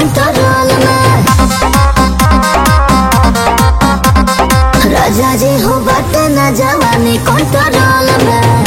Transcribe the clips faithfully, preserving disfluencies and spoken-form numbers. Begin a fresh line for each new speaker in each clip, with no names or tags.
Control में। राजा जी हो बाटे न जवानी कंट्रोल में।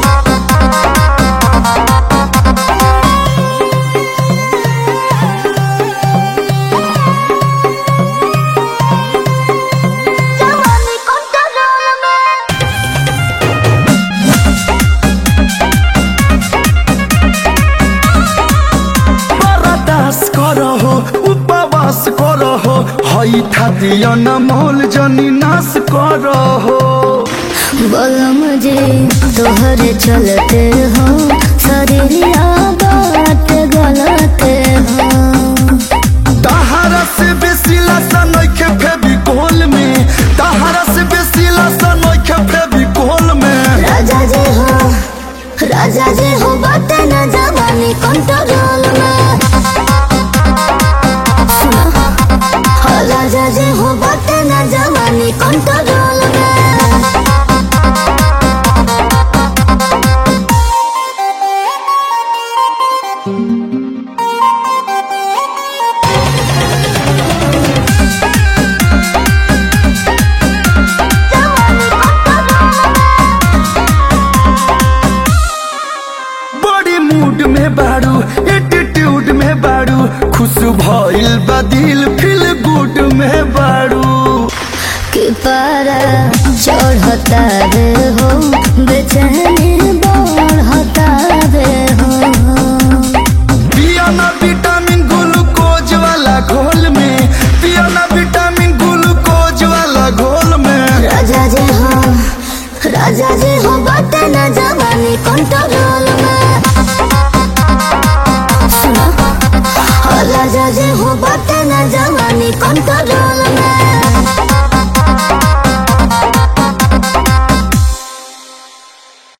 उपवास करहो हई खातिया न मोल जनी नाश करहो।
बोलो मुझे तोहरे चलते हो शरीरिया बात गलते हो।
तहारा से बेसी लसन नइखे फेविकोल में, तहारा से बेसी लसन नइखे फेविकोल में।
राजा जी हो राजा जी हो बाटे न जवानी कंट्रोल में। राजा जी हो बाटे न जवानी कंट्रोल में।
बड़ी मूड में बाड़ू एटीट्यूड में बाड़ू, खुश भइल बा दिल फील गुड में बाड़ू।
कि पारा चढ़ता रे हो बेचैनी बढ़ता रे हो।
पिया ना विटामिन ग्लूकोज वाला घोल में, पिया ना विटामिन ग्लूकोज वाला घोल में।
राजा जी हो राजा जी हो बाटे न जवानी कंट्रोल में। सुनो राजा जी हो बाटे न जवानी कंट्रोल